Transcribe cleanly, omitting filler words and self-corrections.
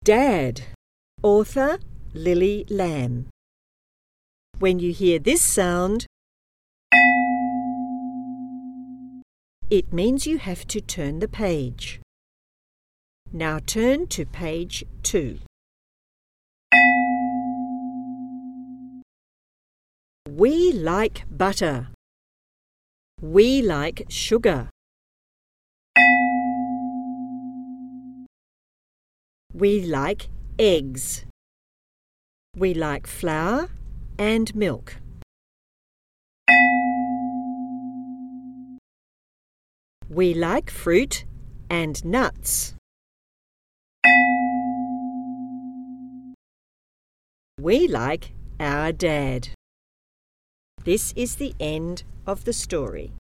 Dad. Author Lily Lamb. When you hear this sound, it means you have to turn the page. Now turn to page 2. We like butter. We like sugar. We like eggs. We like flour and milk. We like fruit and nuts. We like our dad. This is the end of the story.